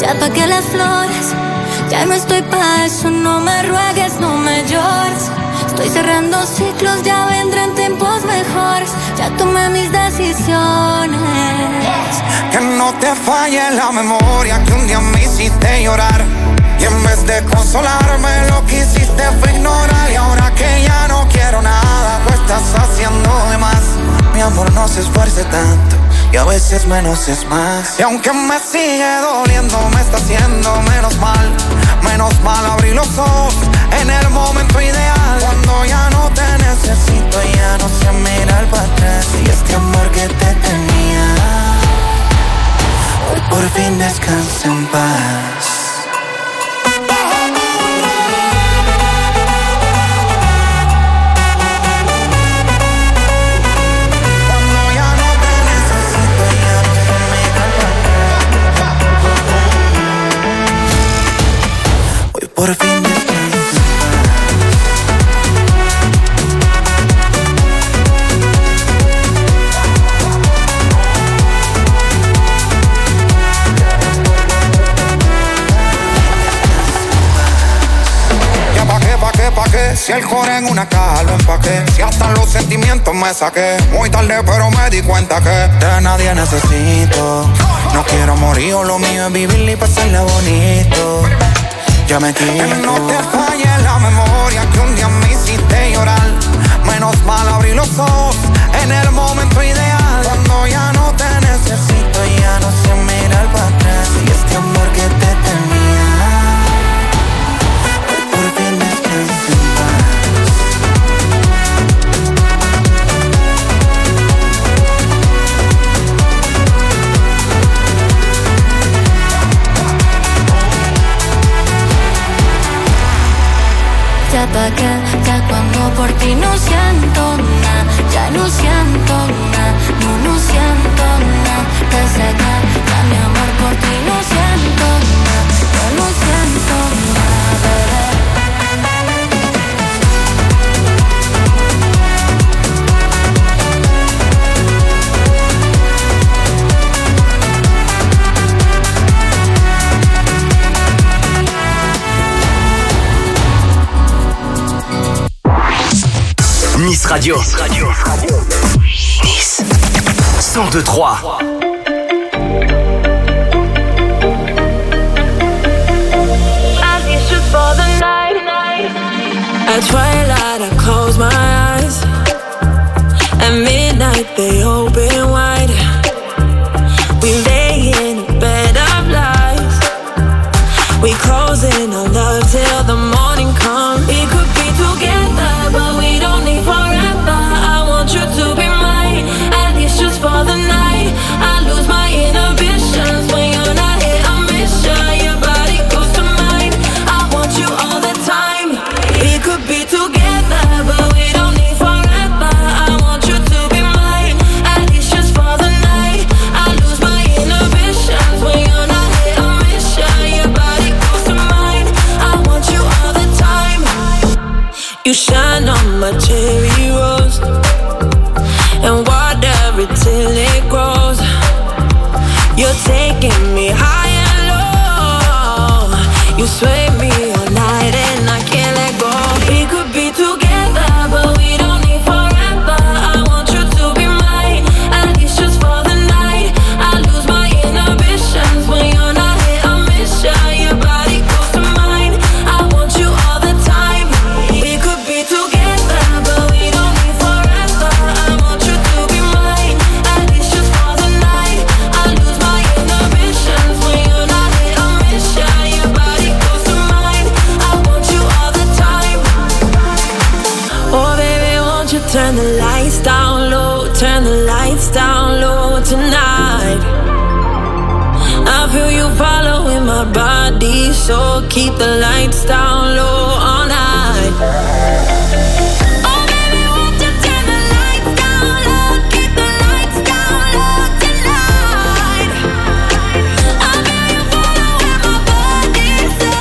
Ya pagué las flores, ya no estoy pa' eso. No me ruegues, no me llores. Estoy cerrando ciclos, ya vendrán tiempos mejores. Ya tomé mis decisiones. Que no te falle la memoria, que un día me hiciste llorar. Y en vez de consolarme, lo que hiciste fue ignorar. Y ahora que ya no quiero nada, tú estás haciendo de más. Mi amor, no se esfuerce tanto, y a veces menos es más. Y aunque me sigue doliendo, me está haciendo menos mal. Menos mal abrí los ojos en el momento ideal. Cuando ya no te necesito, ya no sé mirar para atrás. Y este amor que te tenía, hoy por fin descansa en paz. Por fin ya pa' qué, si el core en una caja lo empaqué, si hasta los sentimientos me saqué. Muy tarde pero me di cuenta que de nadie necesito. No quiero morir, lo mío es vivir y pasarla bonito. Ya me quito. Que no te falle la memoria, que un día me hiciste llorar. Menos mal abrí los ojos en el momento ideal. Cuando ya no te necesito, ya no sé mirar para atrás. Y este amor que te tenía, hoy por fin descansa en paz. Ya pagué, ya cuando por ti no siento nada. Ya no siento nada, no siento nada. Desde acá, ya mi amor por ti no siento nada. Yo no siento nada, bebé. Nice Radio. Nice 102.3. At twilight, I close my eyes. At midnight, they open wide. We lay in a bed of lies. We close in our love till the morning comes. We could be together, but we don't need forever. I want you to be mine, at least just for the night. I lose my inhibitions when you're not here. I miss you, your body goes to mine. I want you all the time. We could be together, but we don't need forever. I want you to be mine, at least just for the night. I lose my inhibitions when you're not here. I miss you, your body goes to mine. I want you all the time. You shine on my cherry rose and water it till it grows. You're taking me high and low. You sway me all night and I can't let go. We could be together, but we don't need forever. I want you to be mine, at least just for the night. I lose my inhibitions when you're not here. I miss you, your body goes to mine. I want you all the time. We could be together, but we don't need forever. I want you to be mine, at least just for the night. I lose my inhibitions when you're not here. I miss you, your body goes to mine. I want you all the time. Oh baby, won't you turn the lights down low, turn the lights down low tonight. I feel you following my body, so keep the lights down low all night. Oh baby, won't you turn the lights down low, keep the lights down low tonight. I feel you following my body, so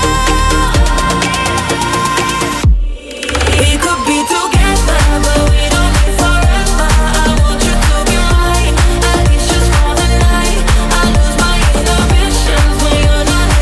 we could be together, but we don't need forever. I want you to be mine, at least just for the night. I lose my inhibitions when you're not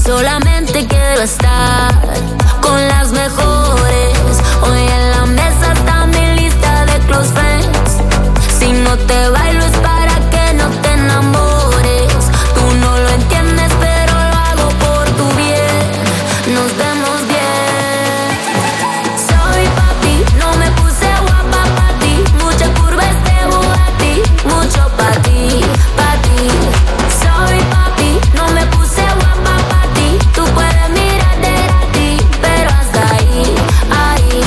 Solamente quiero estar con las mejores. Hoy en la mesa está mi lista de close friends. Si no te bailo es para que no te enamores. Tú no lo entiendes, pero lo hago por tu bien. Nos vemos bien. Soy papi, no me puse guapa pa' ti. Mucha curva este Bugatti, mucho pa' ti, pa' ti. Soy papi, no me puse guapa pa' ti. Tú puedes mirar de ti, pero hasta ahí, ahí.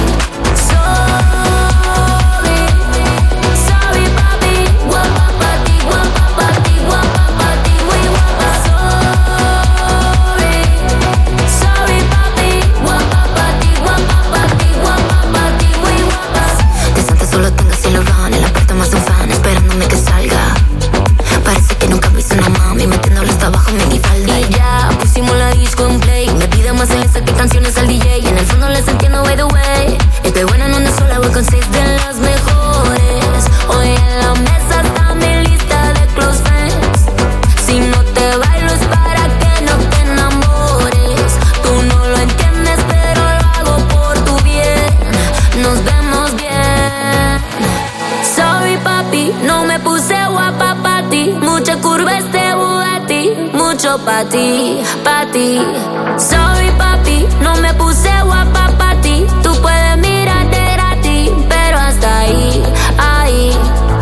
Sorry papi, guapa pa' ti, guapa pa' ti, guapa pa' ti, muy guapa. Sorry papi, guapa pa' ti, guapa pa' ti, guapa pa' ti, muy guapa. Desde antes solo tengo cielo van, en la puerta más un fan esperándome que salga. Parece que nunca vi una mami metiéndole hasta abajo mi falda. Y ya pusimos la disco en play. Me pide más en que canciones al DJ. Y en el fondo les entiendo by the way. Estoy buena en donde sola voy con 6 de las mejores. Hoy en la mesa está mi lista de close friends. Si no te bailo es para que no te enamores. Tú no lo entiendes, pero lo hago por tu bien. Nos vemos bien. Sorry papi, no me puse guapa pa' ti. Mucha curva este Bugatti, mucho pa' ti, pa' ti. Sorry papi, no me puse guapa pa' ti. Tú puedes mirar de gratis, pero hasta ahí, ahí.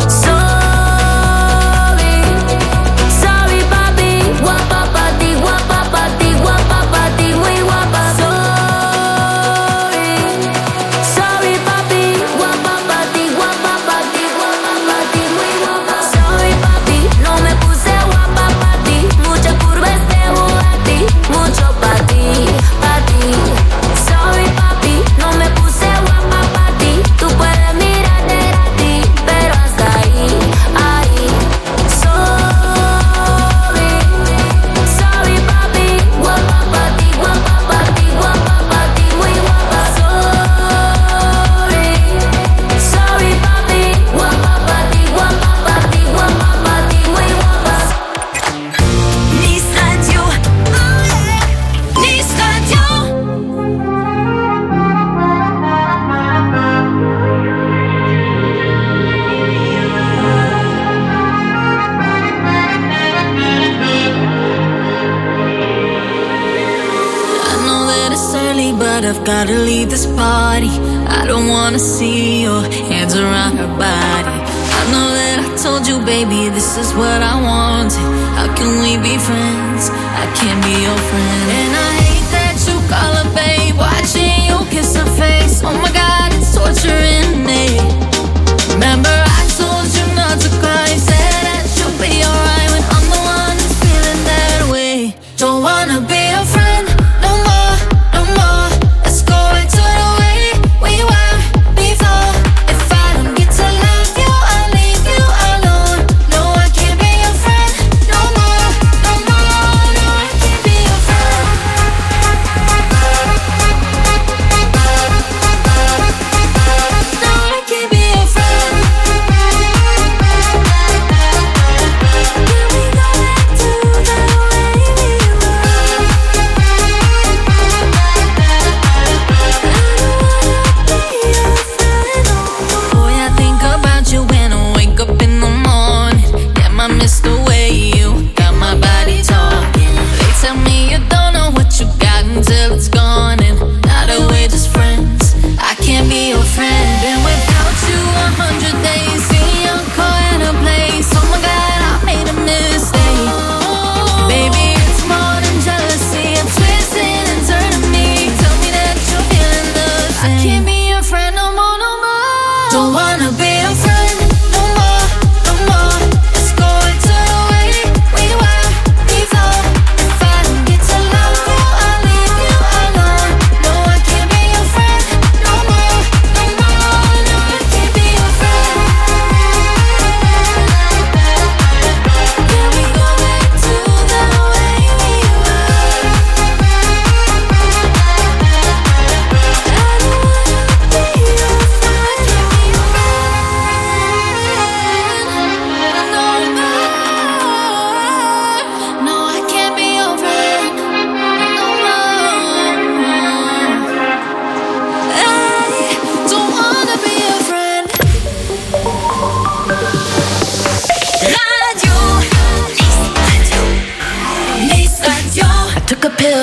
Sorry papi, guapa pa' ti, guapa pa' ti, guapa pa' ti, muy guapa. Sorry papi, guapa pa' ti, guapa pa' ti, guapa pa' ti, muy guapa. Sorry papi, no me puse guapa pa' ti. Mucha curva este Bugatti, mucho pa' ti, pa' ti. Sorry papi, no me puse guapa pa' ti. Tú puedes mirar de ti, pero hasta ahí, ahí. Sorry papi, guapa pa' ti, guapa pa' ti, guapa pa' ti, muy guapa. Sorry papi, guapa pa' ti, guapa pa' ti, guapa pa' ti, muy guapa. Nice Radio, Nice Radio. I know that it's early, but I've gotta leave this party. I don't wanna see your hands around her body. I know that I told you, baby, this is what I wanted. How can we be friends? I can't be your friend. And I hate that you call her babe, watching you kiss her face. Oh my God, it's torturing me. Remember I told you not to cry, said that you'll be alright when I'm the one who's feeling that way. Don't wanna be your friend no more, no more. Let's go back to the way we were before. If I don't get to love you, I'll leave you alone. No, I can't be your friend no more, no more. No, I can't be your friend.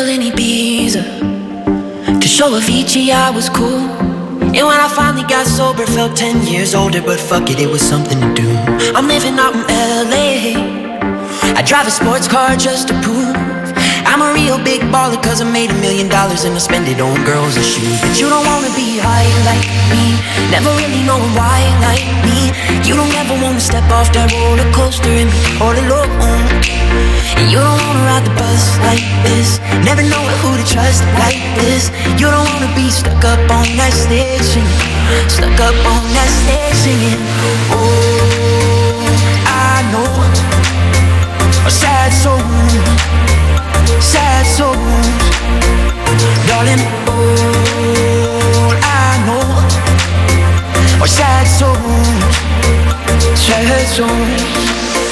girl in Ibiza. To show Avicii I was cool. And when I finally got sober, felt 10 years older. But fuck it, it was something to do. I'm living out in LA. I drive a sports car just to prove I'm a real big baller, cause I made $1 million and I spend it on girls and shoes. But you don't wanna be high like me, never really knowing why like me. You don't ever wanna step off that roller coaster and be all alone. And you don't wanna ride the bus like this, never knowing who to trust like this. You don't wanna be stuck up on that stage singing, stuck up on that stage singing. Oh, I know a sad soul, sad souls, darling. All I know are sad souls, sad souls.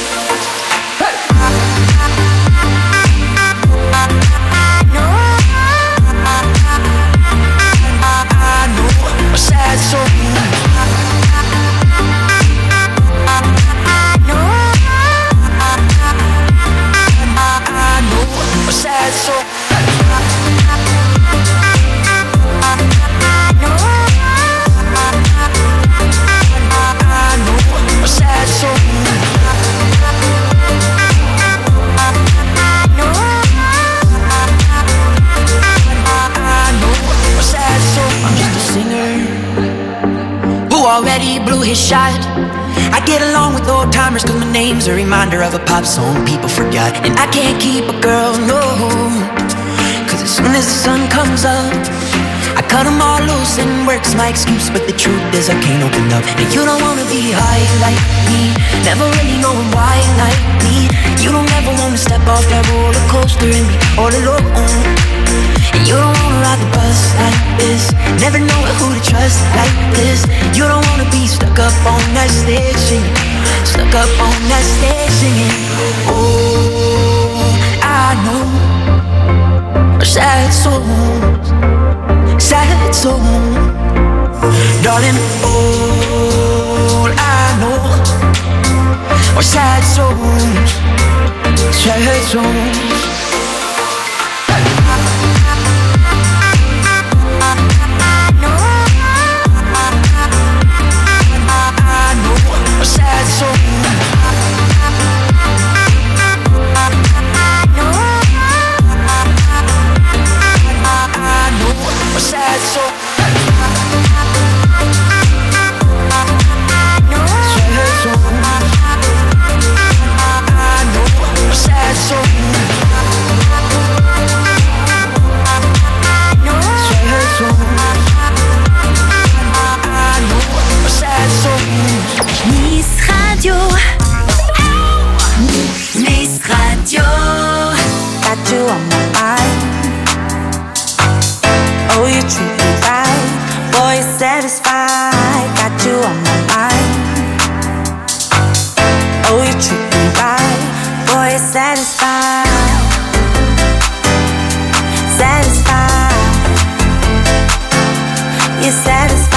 Sad soul. Sad soul. Sad soul. I'm just a singer who already blew his shot. I get along with old timers cause my name's a reminder of a pop song people forgot. And I can't keep a girl, no, cause as soon as the sun comes up I cut them all loose and work's my excuse. But the truth is I can't open up. And you don't wanna be high like me, never really knowing why like me. You don't ever wanna step off that roller coaster and be all alone. And you don't wanna ride the bus like this, never knowing who to trust like this. You don't wanna be stuck up on that stage singing, stuck up on that stage singing. Oh, I know sad souls, sad souls, darling. All I know are sad souls, sad souls. Sad soul. Sad soul. Sad soul. Nice Radio. Nice Radio. Got you on my mind. Oh, you treat me right. Boy, you're satisfied. Got you on my mind. Oh, you treat me right. Boy, you're satisfied. Satisfied. You're satisfied.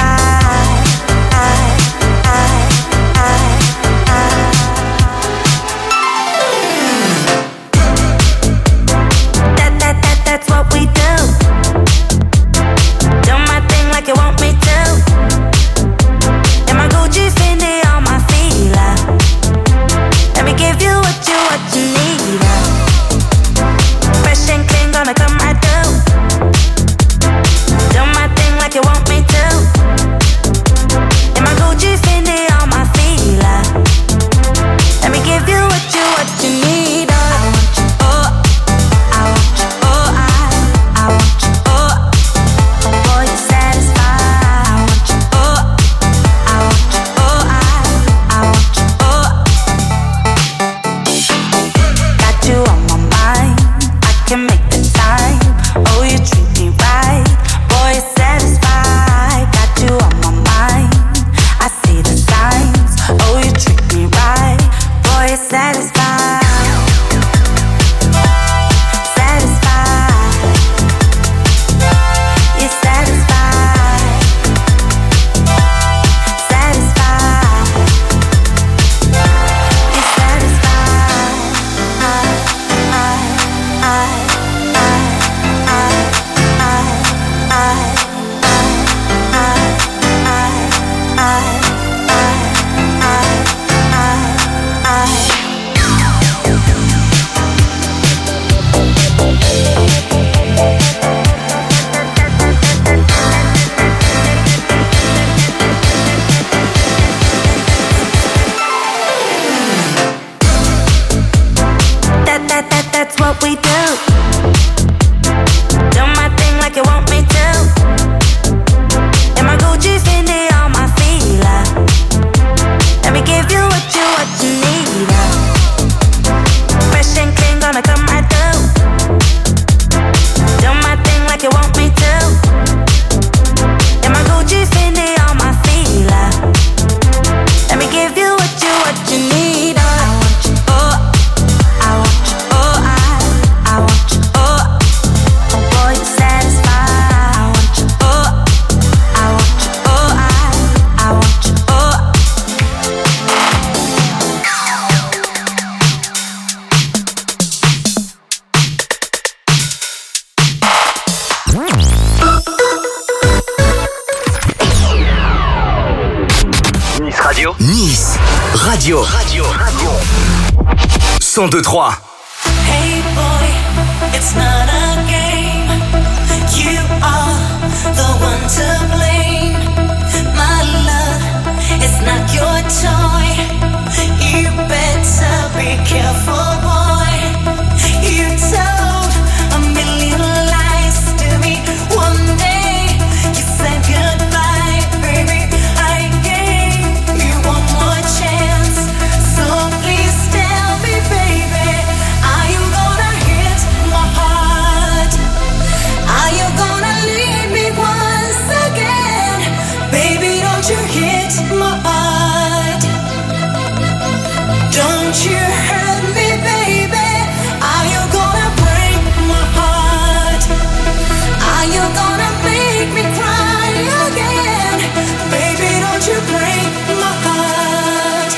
That's what we do. Do my thing like you want me to. And my Gucci Fendi on my feet. Let me give you what you need. that's what we do. Do my thing like you want me to. And my Gucci Fendi on my feet. Let me give you what you need. Fresh and clean, gonna come right through. Do my thing like you want me to. And my Gucci Fendi on my feet. Let me give you what you need. I want you, I want you, oh boy, you're satisfied. I want you, I want you, I want you, Nice Radio. Nice Radio. 102.3. Hey boy, it's not a game. You are the one to blame. My love, it's not your toy. You better be careful, boy. You told a million lies to me one day. You said goodbye, baby. I gave you one more chance. So please tell me, baby, are you gonna hit my heart? Are you gonna leave me once again? Baby, don't you hit my heart. Don't you hurt me, baby. Are you gonna break my heart? Are you gonna make me cry again? Baby, don't you break my heart.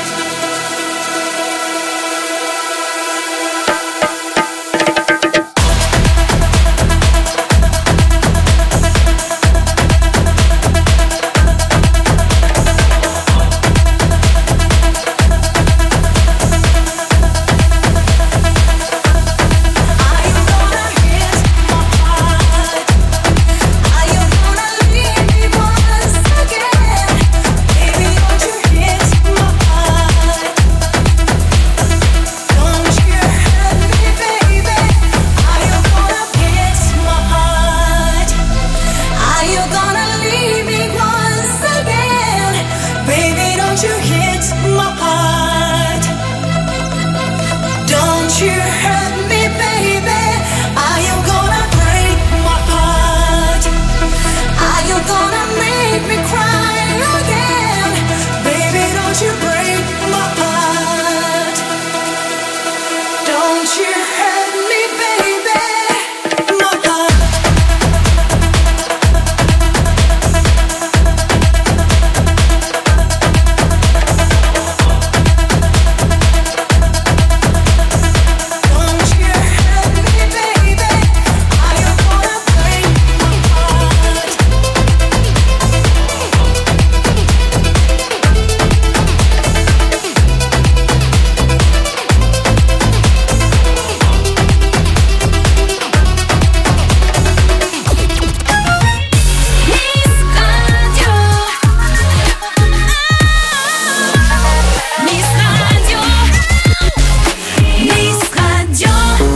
Are you gonna hit my heart? Are you gonna leave me once again? Baby, don't you hit my heart. Don't you hurt me, baby. Are you gonna hit my heart? Are you gonna leave me once again? Baby, don't you hit my heart. Don't you hurt me, baby. Are you gonna break my heart? Are you gonna make me cry again? Baby, don't you break my heart. Don't you hurt me, baby. My heart. Don't you hurt me, baby. Are you gonna break my heart? Nice Radio. Nice Radio.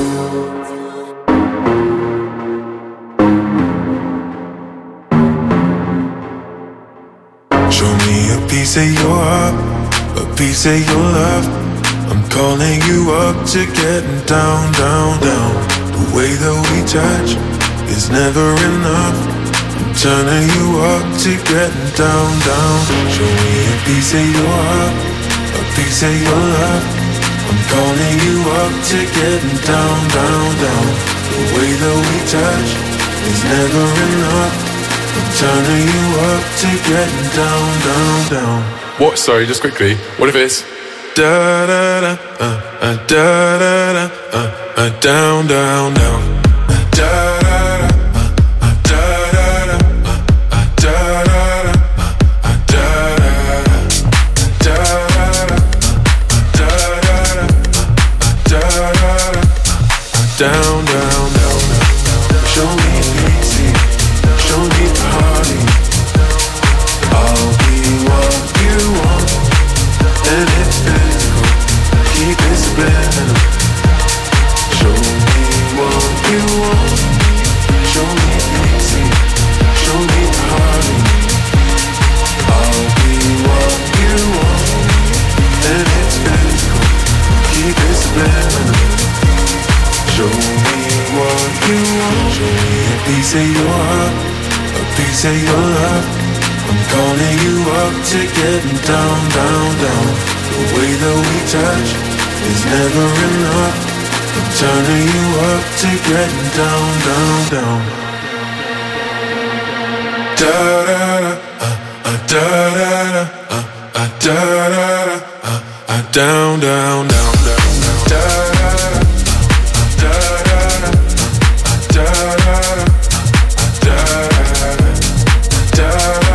Show me a piece of your heart, a piece of your love. I'm calling you up to getting down, down, down. The way that we touch is never enough. I'm turning you up to getting down, down. Show me a piece of your heart, a piece of your love. I'm calling you up to getting down, down, down. The way that we touch is never enough. I'm turning you up to getting down, down, down. What? Sorry, just quickly. What if it's Da da da, da da da, down, down, down. Da da da, da da da, da da da, da da da, down, down, down. Show me easy, show me party. I'll be what you want, and if it's cool, keep it spinning. Show you want. Show me a piece of your heart, a piece of your love. I'm calling you up to getting down, down, down. The way that we touch is never enough. I'm turning you up to getting down, down, down. Da da da, da da da, da da da, down, down, down, down, da da da, da da da, da da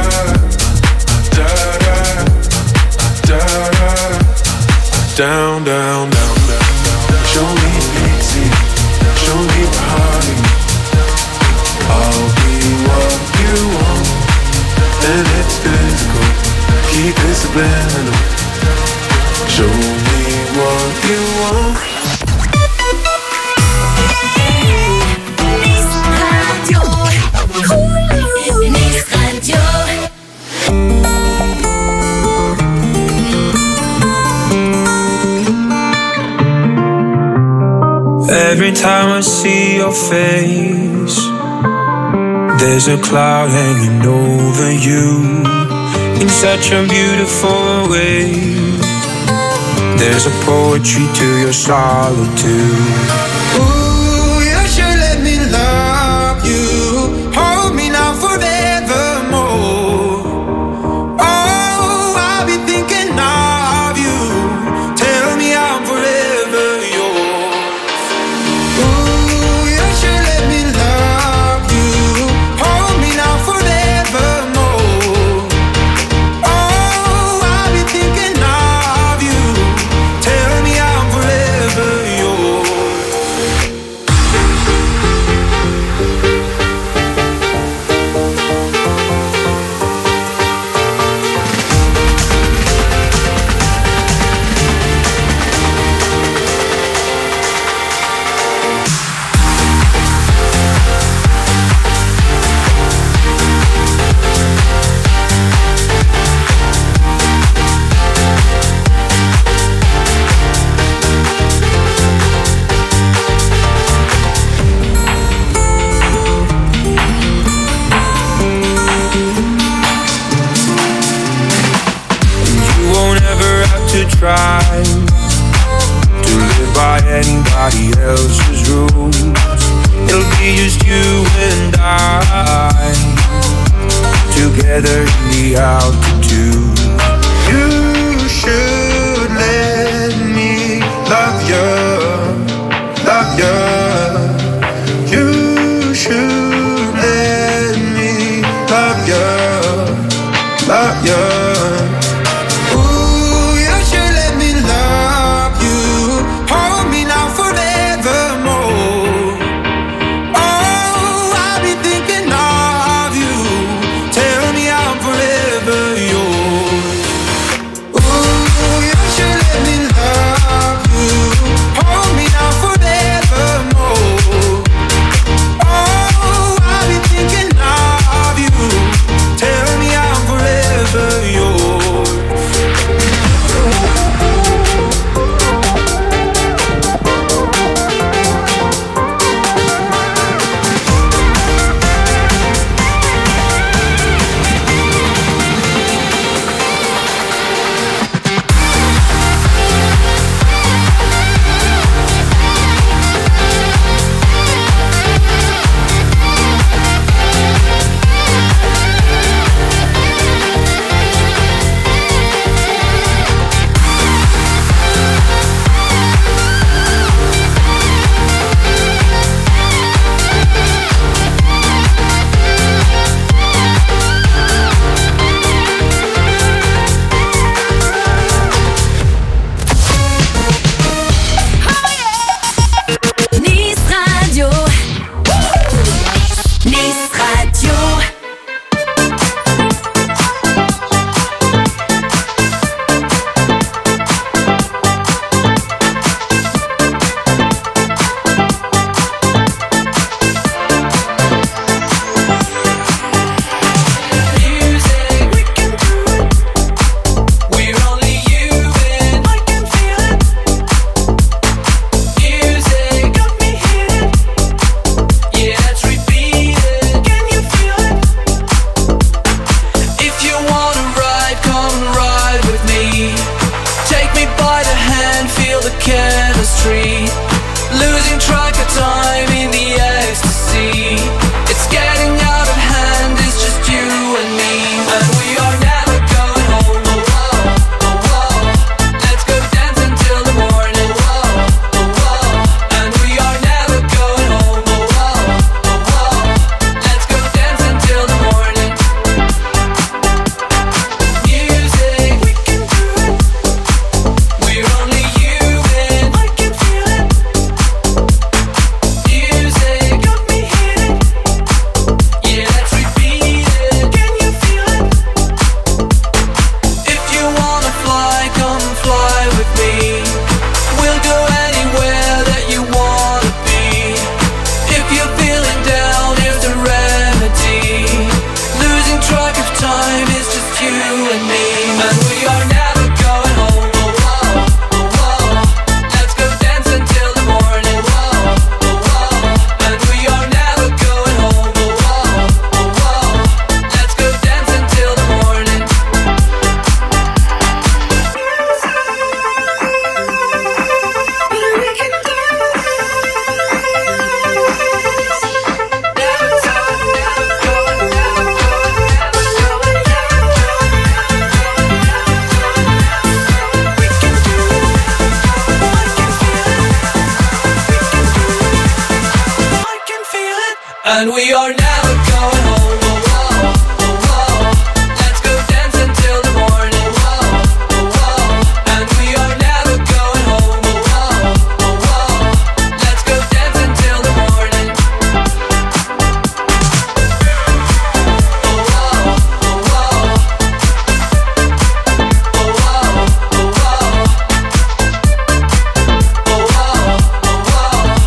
da, down, down, down, down. Show me easy, show me party. I'll be what you want, and it's physical. Keep it subliminal. Show me what you want. Nice Radio. Nice Radio. Every time I see your face, there's a cloud hanging over you in such a beautiful way. There's a poetry to your solitude. Ooh, you should let me love you. Hold me now forevermore. Oh, I'll be thinking of you. Tell me I'm forever yours. Ooh, you should let me love you. Hold me now forevermore. Oh, I'll be thinking of you. Tell me I'm forever yours. You won't ever have to try to live by anybody else's rules. It'll be just you and I, together in the altitude. You should let me love you, love you. You should let me love you, love you. Ooh, you should let me love you. Hold me now forevermore. Oh, I'll be thinking of you. Tell me I'm forever yours. And we are never going home. Oh, oh, oh, oh. Let's go dance until the morning. Oh, oh, oh. And we are never going home. Oh, oh, oh, oh. Let's go dance until the morning. Oh, oh, oh, oh. Oh, oh, oh, oh. Oh, oh, oh, oh.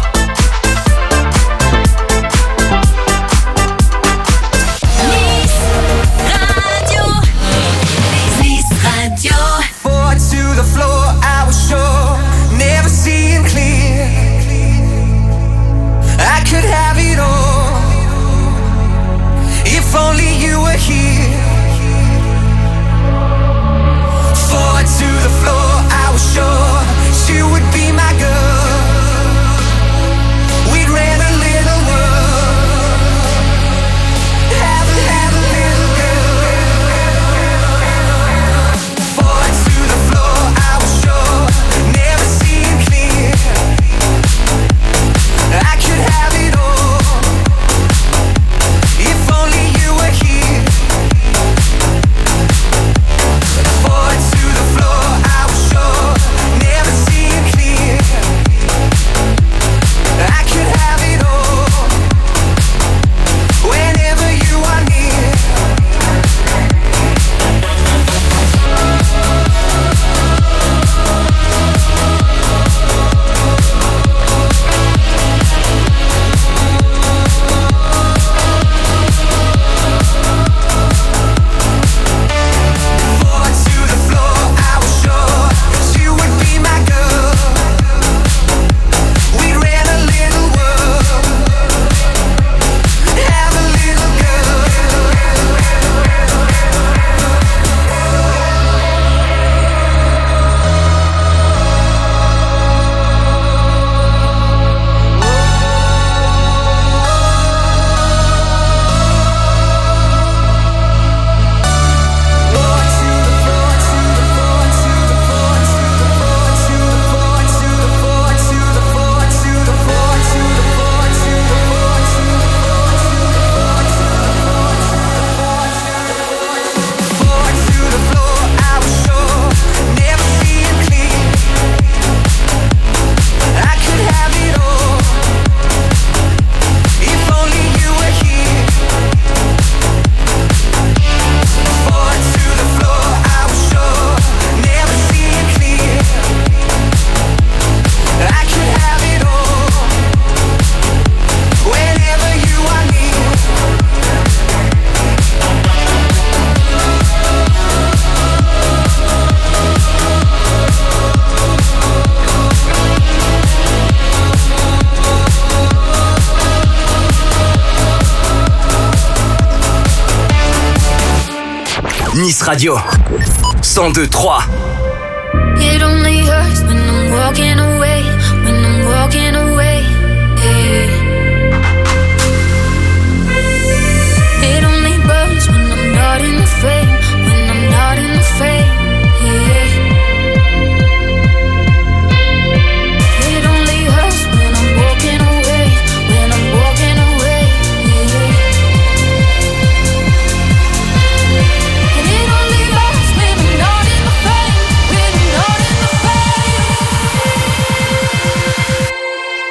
Nice Radio 102.3. It only hurts when I'm walking away, when I'm walking away. Yeah. It only burns when I'm not in the frame, when I'm not in the frame. Yeah. It only hurts when I'm walking away, when I'm walking away. Yeah. And it only hurts when I'm not in the frame, when I'm not in the frame.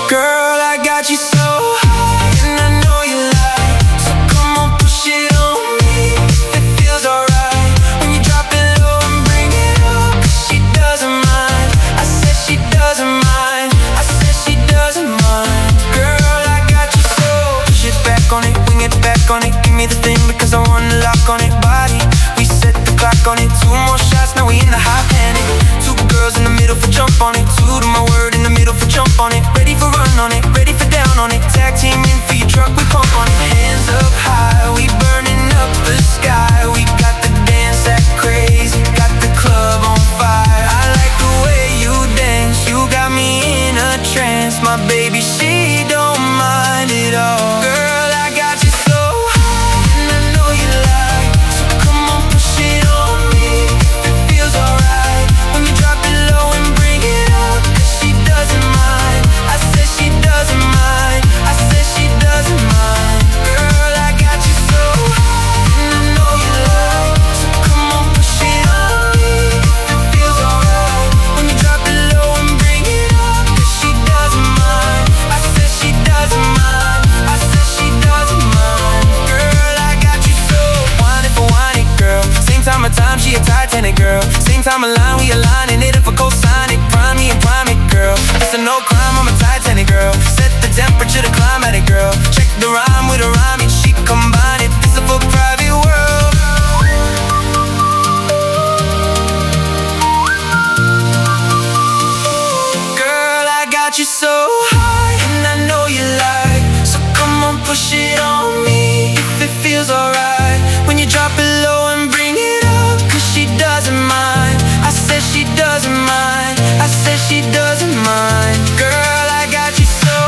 Girl, I got you so high, and I know you like. So come on, push it on me if it feels alright. When you drop it low and bring it up, 'cause she doesn't mind. I said she doesn't mind. I said she doesn't mind. Girl, I got you so. Push it back on it, wing it back on it. Give me the thing because I want to lock on it. Body, we set the clock on it. 2 more shots, now we in the hot panic. 2 girls in the middle for jump on it. 2 to my word in the middle for jump on it. Ready for run on it, ready for down on it. Tag team in for your truck, we pump on it. Hands up high, we burning up the sky. We got the dance act crazy, got the club on fire. I like the way you dance, you got me in a trance. My baby, she don't mind at all. Girl, I got you so high, and I know you like. So come on, push it on me if it feels alright. When you drop it low and bring it up, 'cause she doesn't mind. I said she doesn't mind. I said she doesn't mind. Girl, I got you so high, and I know you like. So come on, push it on me if it feels alright. When you drop it low and bring it up, 'cause she doesn't mind. I said she doesn't mind. I said she doesn't mind. Girl, I got you so. Whine it for whine it, girl. Same time of time, she a Titanic girl. Same time of line, we aligning it if I co-sign it. Prime me and prime it, girl. It's a no crime, I'm a Titanic girl. Set the temperature to climatic, girl. Check the rhyme with a rhyme and she combine it. This is for private world. Girl, I got you so high, and I know you like. So come on, push it on me if it feels alright. When you drop it low and bring it up, 'cause she doesn't mind. I said she doesn't mind. I said she doesn't mind. Girl, I got you so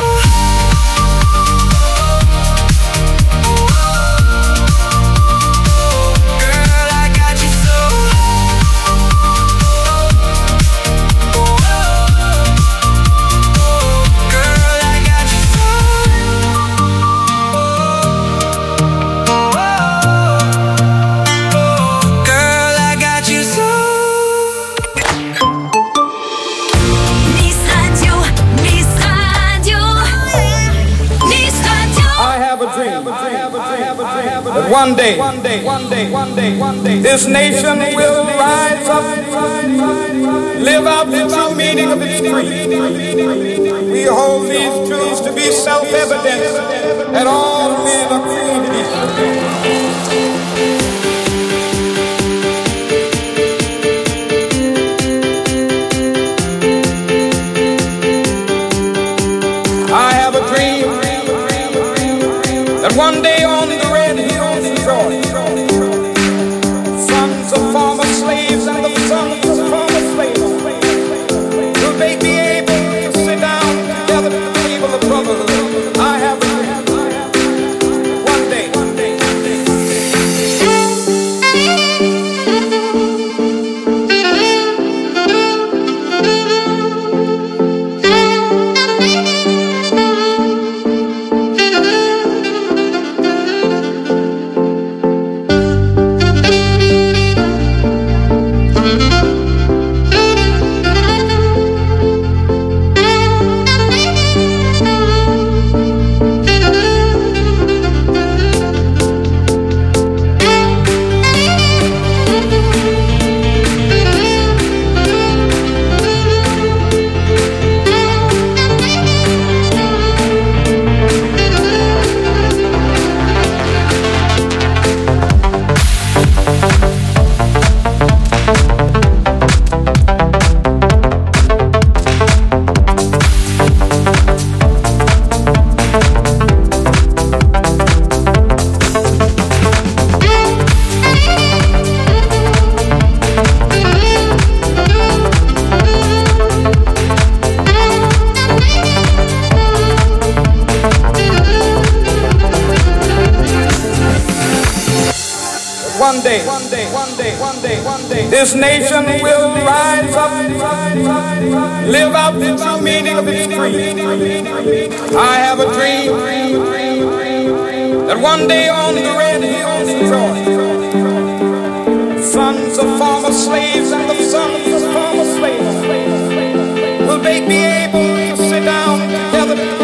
Girl, I got you so Girl, I got you so Girl, I got you so Nice Radio, Nice Radio, Nice Radio. I have a dream that one day, this nation will rise up, live out the true meaning of its creed. We hold these truths to be self-evident, that all men are created equal. I have a dream that one day on the red hills of Georgia, sons of former slaves and the sons of former slaves will they be able to sit down together at the table of brotherhood. I have a dream. One day. One day, this nation will rise up, live out the true meaning of its creed. I have a dream that one day on the red hills of Georgia, sons of former slaves and the sons of former slaves will they be able to sit down together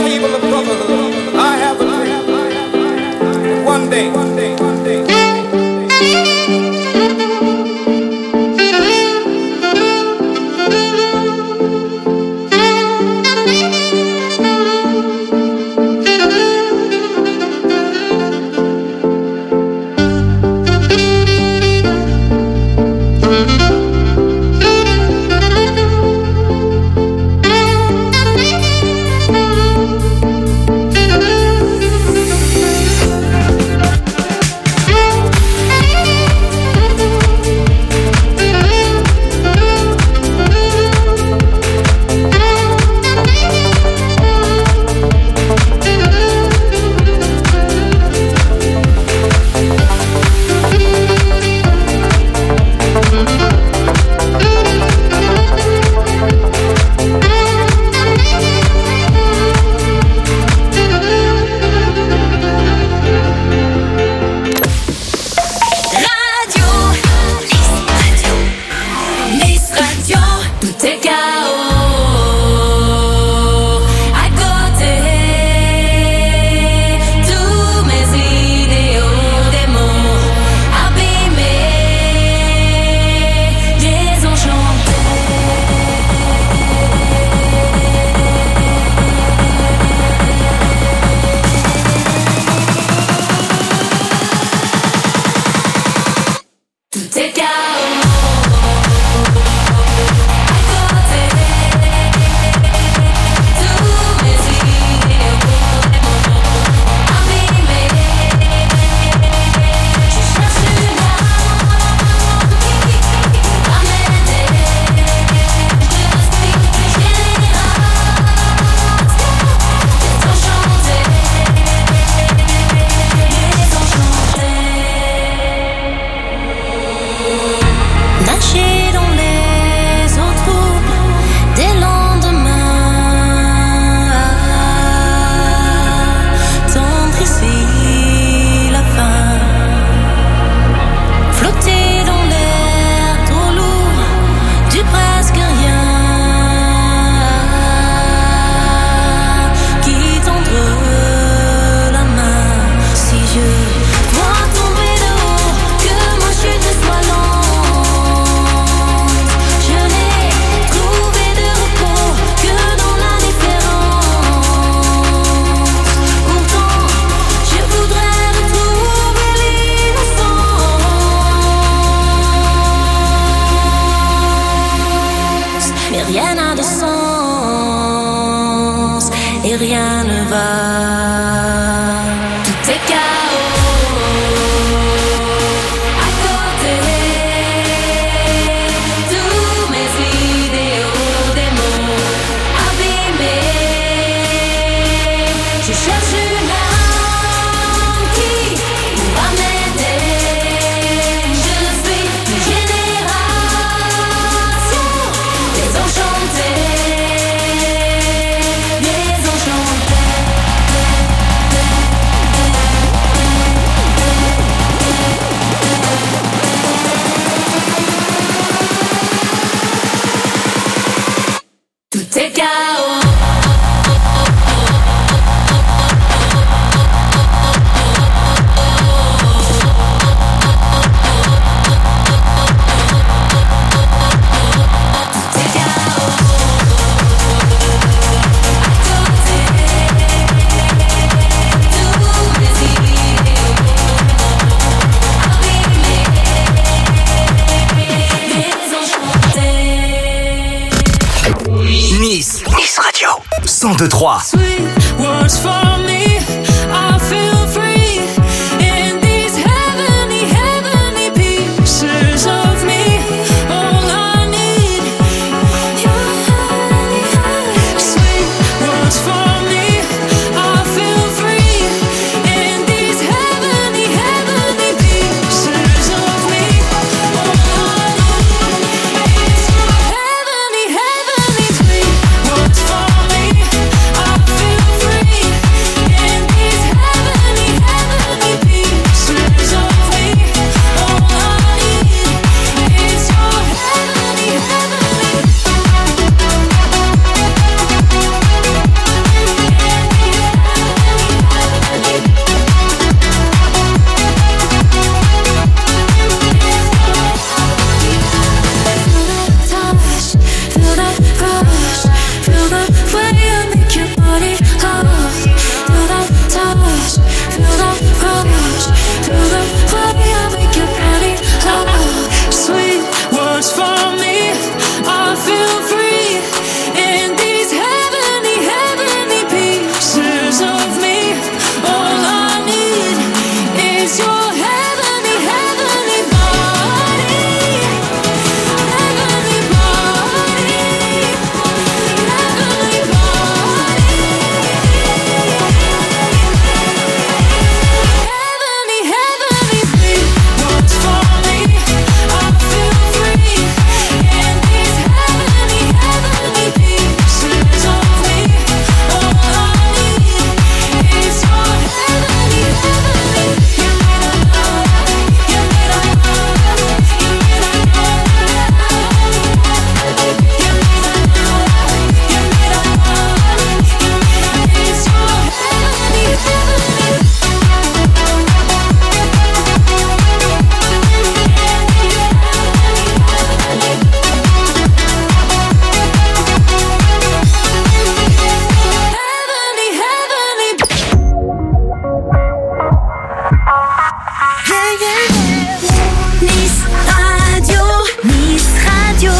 rien ne va. Tout est chaos à côté. Tous mes idéaux, des mots abîmés. Je cherche une âme qui pourra m'aider. Je suis une génération désenchantée. Tout est chaos. Nice Radio 102.3. Sweet words for me, I feel free in these heavenly, heavenly pieces of me. All I need, your heavenly, heavenly. Sweet words for me, I feel free in these heavenly, heavenly pieces of me. All I need is your heavenly, heavenly sweet words for me. I feel free in these heavenly, heavenly pieces of me. All I need is your heavenly, heavenly. Touch, feel that rush, feel the way I make your body hot. Feel that touch, feel that rush, feel the way I make your body hot. Sweet words for me, I feel free in these heavenly, heavenly pieces of me. All I need is your heavenly, heavenly body. Heavenly body, heavenly body. Heavenly, heavenly sweet words for me. I feel free in these heavenly, heavenly pieces of me. All I need is your heavenly, heavenly. Give me the love, give me the love, give me the love. Give me the love, give me the love, give me it's your heavenly, heavenly. Heavenly, heavenly. Nice Radio, Nice Radio,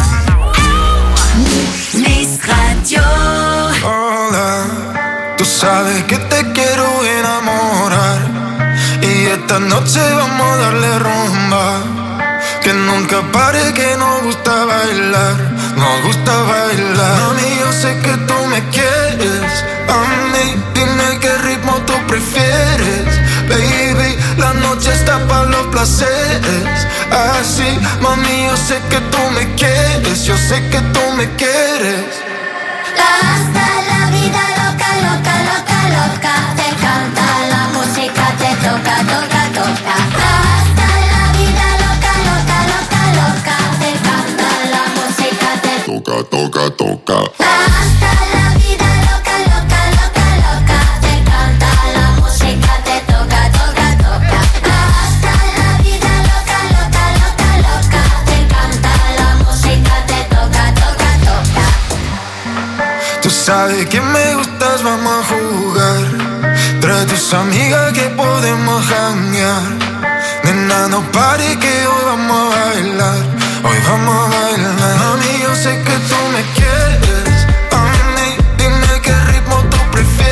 Nice Radio. Hola, tú sabes que te quiero enamorar y esta noche vamos a darle rumba. Que nunca pare, que nos gusta bailar, nos gusta bailar. Mami, yo sé que tú me quieres, a mí dime qué ritmo tú prefieres. Baby, la noche está para los placeres. Así, mami, yo sé que tú me quieres, yo sé que tú me quieres. Hasta la vida loca, loca, loca, loca. Te encanta la música, te toca, toca, toca. Hasta la vida loca, loca, loca, loca. Te encanta la música, te Toca, toca, toca. hasta la vida loca, loca, loca, loca. Te encanta la música, te toca, toca, toca. Hasta la vida loca, loca, loca, loca. Te encanta la música, te toca, toca, toca. Tú sabes que me gustas, vamos a jugar. Trae tus amigas que podemos janguear. Nena, no pare que hoy vamos a bailar. Hoy vamos a bailar. Mami, yo sé que tú me quieres. A mí, dime qué ritmo tú prefieres.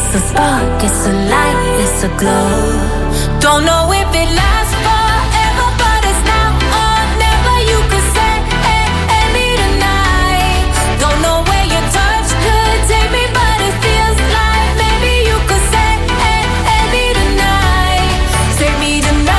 It's a spark, it's a light, it's a glow. Don't know if it lasts forever, but it's now or never. You could say, hey, me tonight. Don't know where your touch could take me, but it feels like maybe you could say, hey, me tonight. Take me tonight.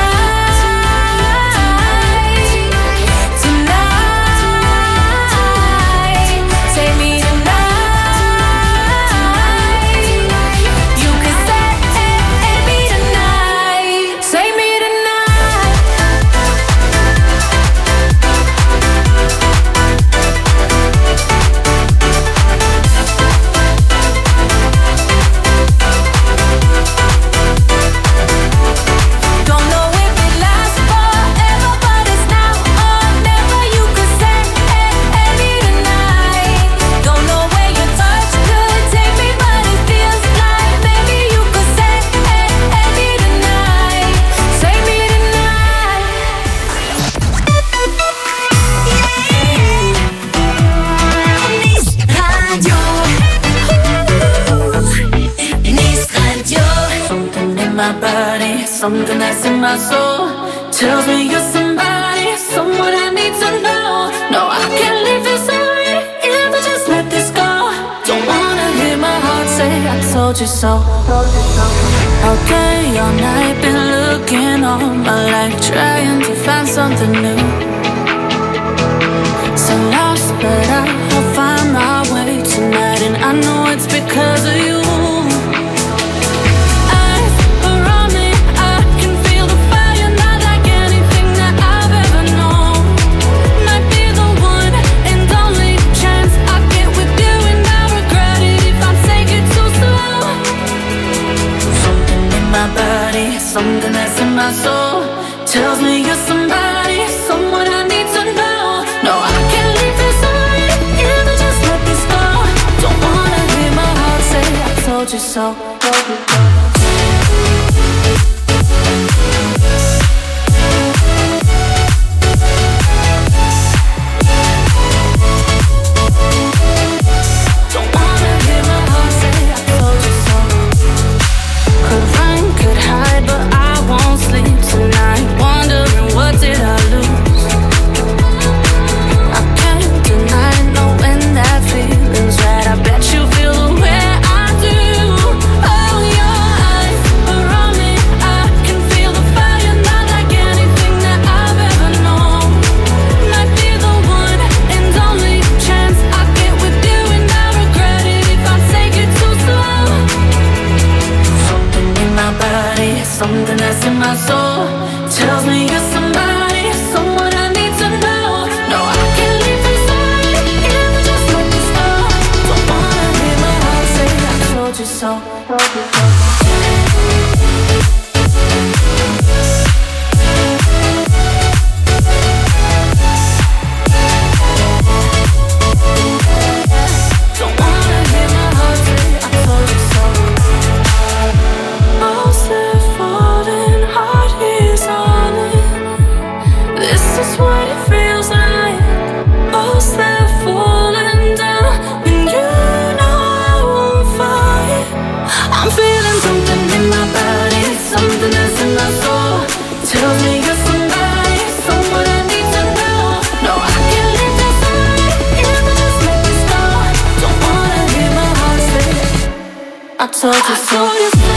Something that's in my soul tells me you're somebody, someone I need to know. No, I can't leave this already if I just let this go. Don't wanna hear my heart say I told you so. All day, all night, been looking all my life, trying to find something new. So lost, but I'll find my way tonight, and I know it's because of you. Something that's in my soul tells me you're somebody, someone I need to know. No, I can't leave this already if I just let this go. Don't wanna hear my heart say I told you so. Something that's in my soul tells me you're somebody, someone I need to know. No, I can't leave this already if I just let this go. Don't wanna hear my heart say I told you so. Told you so.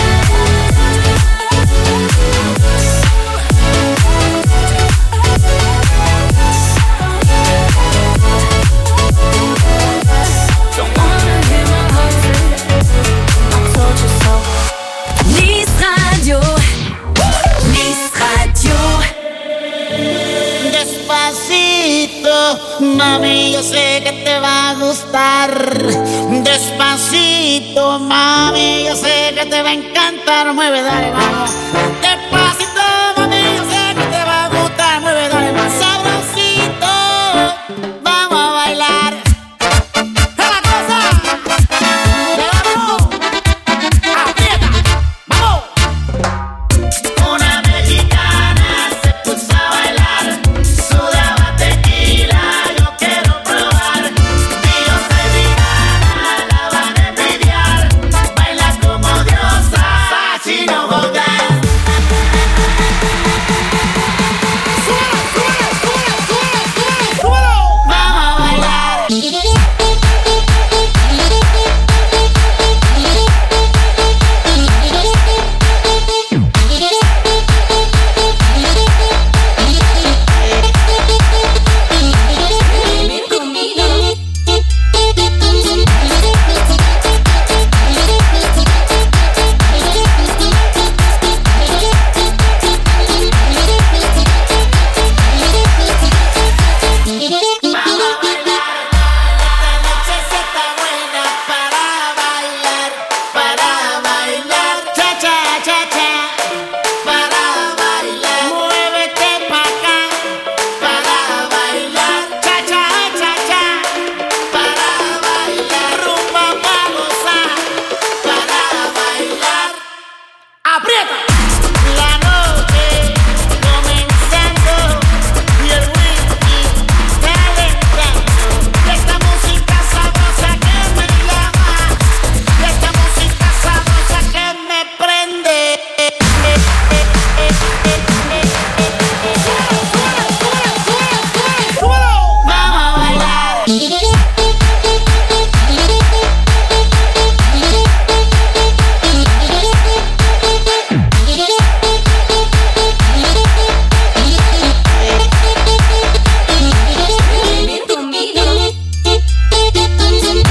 Mami, yo sé que te va a gustar. Despacito, mami, yo sé que te va a encantar. Mueve, dale, vamos.